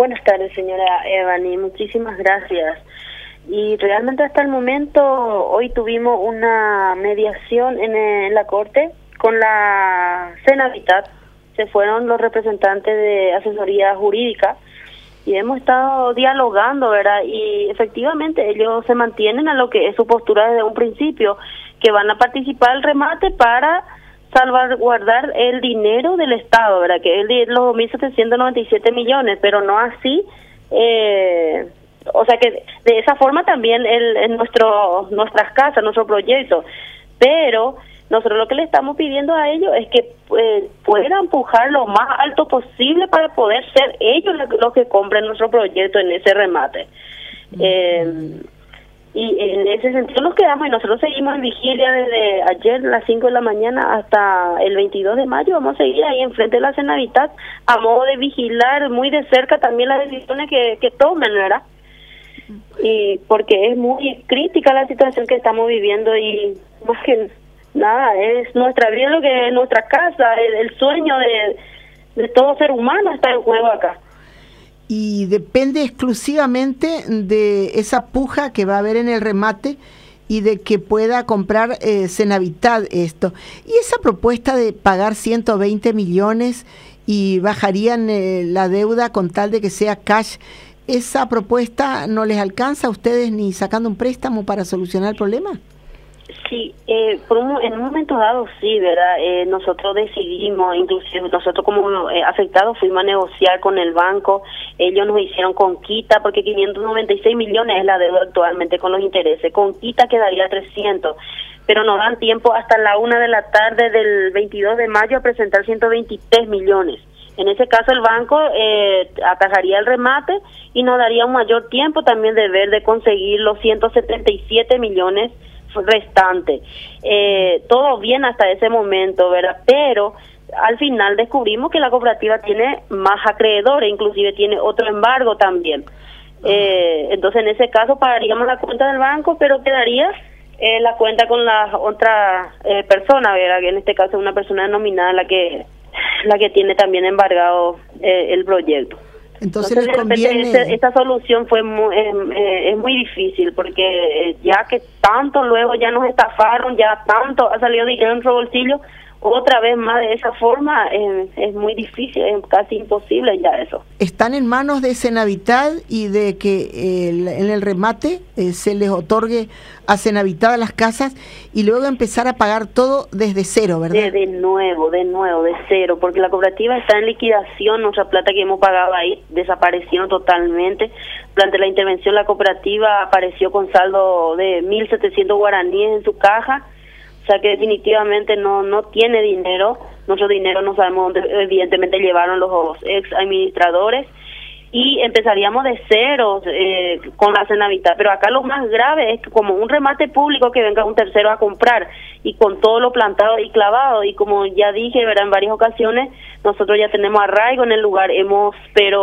Buenas tardes, señora Evany, muchísimas gracias. Y realmente hasta el momento, hoy tuvimos una mediación en la Corte con la Senavitat. Se fueron los representantes de asesoría jurídica y hemos estado dialogando, ¿verdad? Y efectivamente ellos se mantienen a lo que es su postura desde un principio, que van a participar del remate para salvaguardar el dinero del Estado, ¿verdad? Que es de los 2.797 millones, pero no así, o sea que de esa forma también nuestras casas, nuestro proyecto, pero nosotros lo que le estamos pidiendo a ellos es que puedan empujar lo más alto posible para poder ser ellos los que compren nuestro proyecto en ese remate. Y en ese sentido nos quedamos y nosotros seguimos en vigilia desde ayer a las 5 de la mañana hasta el 22 de mayo. Vamos a seguir ahí enfrente de la Senavitat a modo de vigilar muy de cerca también las decisiones que tomen, ¿verdad? Y porque es muy crítica la situación que estamos viviendo y más que nada es nuestra vida, lo que es nuestra casa, el sueño de todo ser humano está en juego acá. Y depende exclusivamente de esa puja que va a haber en el remate y de que pueda comprar Senavitat esto. Y esa propuesta de pagar 120 millones y bajarían la deuda con tal de que sea cash, ¿esa propuesta no les alcanza a ustedes ni sacando un préstamo para solucionar el problema? Sí, en un momento dado sí, ¿verdad? Nosotros decidimos, inclusive nosotros como afectados fuimos a negociar con el banco, ellos nos hicieron con quita, porque 596 millones es la deuda actualmente con los intereses, con quita quedaría 300, pero nos dan tiempo hasta la 1 de la tarde del 22 de mayo a presentar 123 millones. En ese caso el banco atajaría el remate y nos daría un mayor tiempo también de conseguir los 177 millones restante. Todo bien hasta ese momento, ¿verdad? Pero al final descubrimos que la cooperativa tiene más acreedores, inclusive tiene otro embargo también. Entonces en ese caso pagaríamos la cuenta del banco, pero quedaría la cuenta con la otra persona, ¿verdad? Que en este caso es una persona denominada la que tiene también embargado el proyecto. Entonces les conviene... esta solución es muy difícil porque ya que tanto luego ya nos estafaron, ya tanto ha salido dinero en nuestro bolsillo, otra vez más de esa forma es muy difícil, es casi imposible ya eso. Están en manos de Senavitat y de que en el remate se les otorgue a Senavitat las casas y luego empezar a pagar todo desde cero, ¿verdad? De nuevo, de cero, porque la cooperativa está en liquidación, nuestra plata que hemos pagado ahí desapareció totalmente. Durante la intervención la cooperativa apareció con saldo de 1.700 guaraníes en su caja. O sea que definitivamente no tiene dinero, nuestro dinero no sabemos dónde evidentemente llevaron los ex administradores y empezaríamos de cero con la Senavitat, pero acá lo más grave es que como un remate público que venga un tercero a comprar y con todo lo plantado y clavado y como ya dije, ¿verdad? En varias ocasiones nosotros ya tenemos arraigo en el lugar, hemos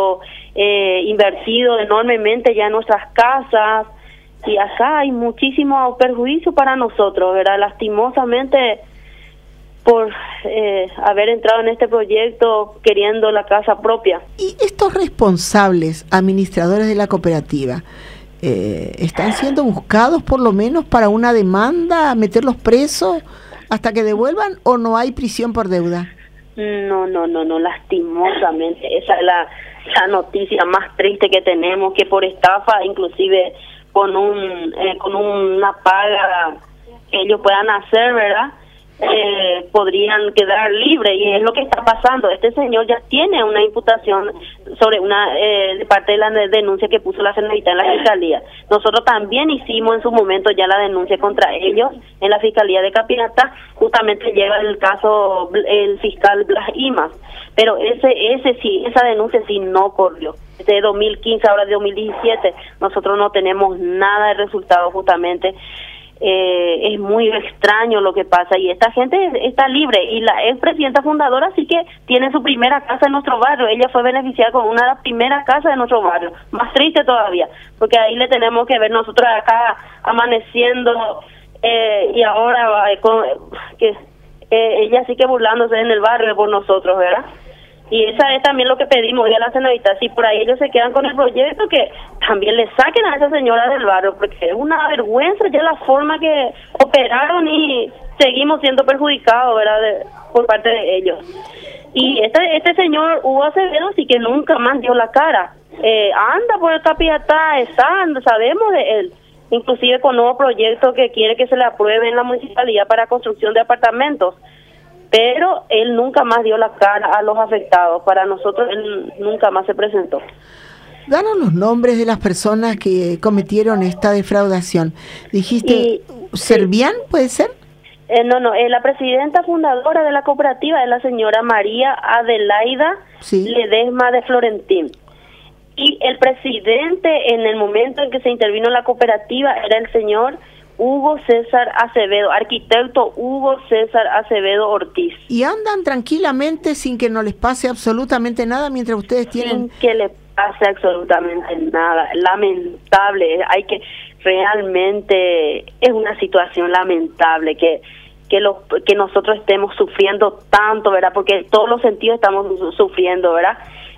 invertido enormemente ya en nuestras casas. Y acá hay muchísimo perjuicio para nosotros, ¿verdad? Lastimosamente, por haber entrado en este proyecto queriendo la casa propia. ¿Y estos responsables administradores de la cooperativa están siendo buscados por lo menos para una demanda, meterlos presos hasta que devuelvan o no hay prisión por deuda? No, lastimosamente. Esa es la noticia más triste que tenemos, que por estafa, inclusive con una paga que ellos puedan hacer, ¿verdad? Podrían quedar libres y es lo que está pasando. Este señor ya tiene una imputación sobre de parte de la denuncia que puso la Senavitat en la Fiscalía. Nosotros también hicimos en su momento ya la denuncia contra ellos en la Fiscalía de Capinatá, justamente lleva el caso el fiscal Blas Imas, pero esa denuncia sí no corrió. De 2015, ahora de 2017, nosotros no tenemos nada de resultado justamente. Es muy extraño lo que pasa y esta gente está libre y la ex presidenta fundadora sí que tiene su primera casa en nuestro barrio. Ella fue beneficiada con una de las primeras casas de nuestro barrio, más triste todavía, porque ahí le tenemos que ver nosotros acá amaneciendo y ahora ella sí que burlándose en el barrio por nosotros, ¿verdad? Y esa es también lo que pedimos hoy a la Cenavita. Si por ahí ellos se quedan con el proyecto, que también le saquen a esa señora del barrio, porque es una vergüenza ya la forma que operaron y seguimos siendo perjudicados, ¿verdad? Por parte de ellos. Y este señor Hugo Acevedo sí que nunca más dio la cara. Anda por el Capiatá, sabemos de él. Inclusive con nuevo proyecto que quiere que se le apruebe en la municipalidad para construcción de apartamentos. Pero él nunca más dio la cara a los afectados. Para nosotros él nunca más se presentó. Danos los nombres de las personas que cometieron esta defraudación. Dijiste, ¿Servián puede ser? No, la presidenta fundadora de la cooperativa es la señora María Adelaida Ledesma de Florentín. Y el presidente en el momento en que se intervino la cooperativa era el señor Hugo César Acevedo, arquitecto Hugo César Acevedo Ortiz. Y andan tranquilamente sin que no les pase absolutamente nada mientras ustedes tienen... Sin que les pase absolutamente nada. Lamentable, realmente es una situación lamentable que nosotros estemos sufriendo tanto, ¿verdad? Porque en todos los sentidos estamos sufriendo, ¿verdad?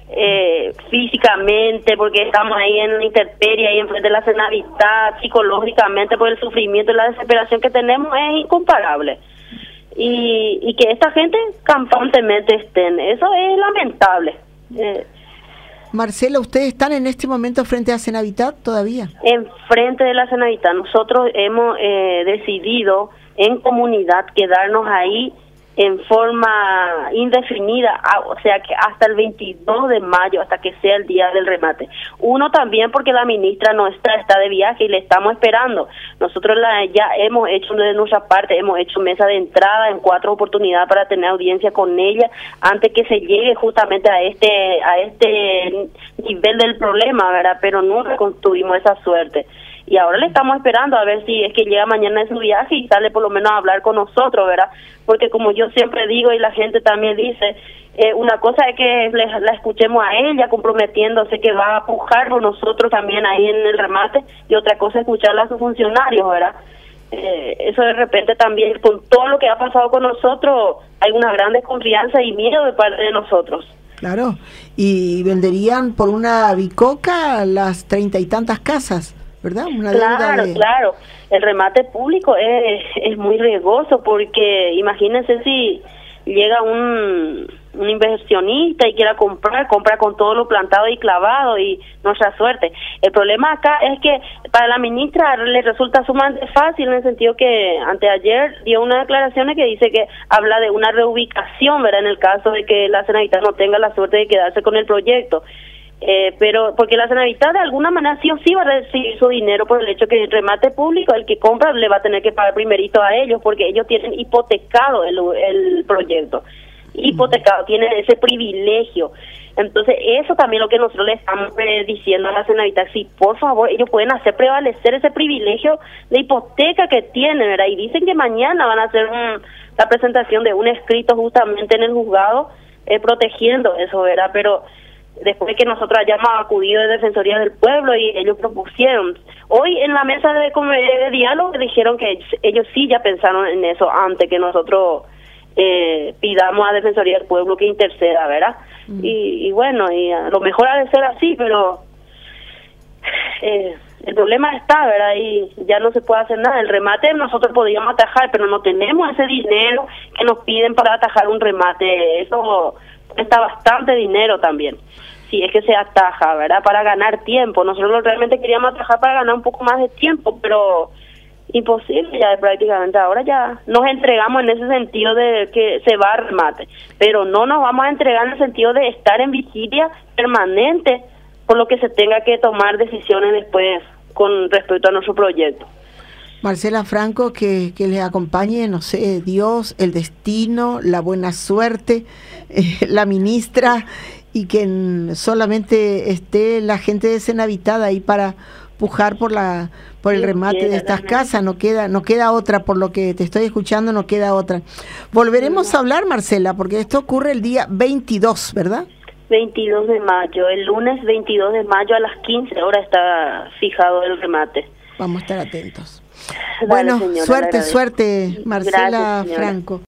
Físicamente, porque estamos ahí en la intemperie, ahí enfrente de la Cenavita, psicológicamente, por el sufrimiento y la desesperación que tenemos es incomparable. Y que esta gente campantemente estén, eso es lamentable. Marcela, ¿ustedes están en este momento frente a Cenavita todavía? Enfrente de la Cenavita. Nosotros hemos decidido en comunidad quedarnos ahí en forma indefinida, o sea que hasta el 22 de mayo, hasta que sea el día del remate. Uno también porque la ministra no está de viaje y le estamos esperando. Nosotros ya hemos hecho de nuestra parte, hemos hecho mesa de entrada en 4 oportunidades para tener audiencia con ella antes que se llegue justamente a este nivel del problema, ¿verdad? Pero nunca tuvimos esa suerte. Y ahora le estamos esperando a ver si es que llega mañana de su viaje y sale por lo menos a hablar con nosotros, ¿verdad? Porque como yo siempre digo y la gente también dice, una cosa es que la escuchemos a ella comprometiéndose que va a pujar por nosotros también ahí en el remate, y otra cosa es escucharla a sus funcionarios, ¿verdad? Eso de repente también, con todo lo que ha pasado con nosotros, hay una gran desconfianza y miedo de parte de nosotros. Claro, y venderían por una bicoca las 30 y tantas casas, ¿verdad? Claro, el remate público es muy riesgoso porque imagínense si llega un inversionista y quiera compra con todo lo plantado y clavado y nuestra suerte. El problema acá es que para la ministra le resulta sumamente fácil en el sentido que anteayer dio unas declaraciones que dice que habla de una reubicación, ¿verdad? En el caso de que la Cenavita no tenga la suerte de quedarse con el proyecto. Pero porque la Cenavita de alguna manera sí o sí va a recibir su dinero por el hecho que el remate público, el que compra le va a tener que pagar primerito a ellos porque ellos tienen hipotecado el proyecto, hipotecado, tienen ese privilegio. Entonces eso también lo que nosotros le estamos diciendo a la Cenavita, si por favor ellos pueden hacer prevalecer ese privilegio de hipoteca que tienen, ¿verdad? Y dicen que mañana van a hacer la presentación de un escrito justamente en el juzgado protegiendo eso, ¿verdad? Pero después que nosotros hayamos acudido de Defensoría del Pueblo y ellos propusieron. Hoy en la mesa de diálogo dijeron que ellos sí ya pensaron en eso antes que nosotros pidamos a Defensoría del Pueblo que interceda, ¿verdad? Y bueno, y a lo mejor ha de ser así, pero el problema está, ¿verdad? Y ya no se puede hacer nada. El remate nosotros podríamos atajar, pero no tenemos ese dinero que nos piden para atajar un remate. Eso cuesta bastante dinero también, si es que se ataja, ¿verdad? Para ganar tiempo. Nosotros realmente queríamos atajar para ganar un poco más de tiempo, pero imposible ya prácticamente. Ahora ya nos entregamos en ese sentido de que se va a remate, pero no nos vamos a entregar en el sentido de estar en vigilia permanente por lo que se tenga que tomar decisiones después con respecto a nuestro proyecto. Marcela Franco, que le acompañe, no sé, Dios, el destino, la buena suerte, la ministra, y que solamente esté la gente de Cenavita ahí para pujar por el remate de estas casas. No queda otra, por lo que te estoy escuchando, no queda otra. Volveremos a hablar, Marcela, porque esto ocurre el día 22, ¿verdad? 22 de mayo, el lunes 22 de mayo a las 15 horas está fijado el remate. Vamos a estar atentos. Dale, bueno, señora, suerte, Marcela. Gracias, Franco.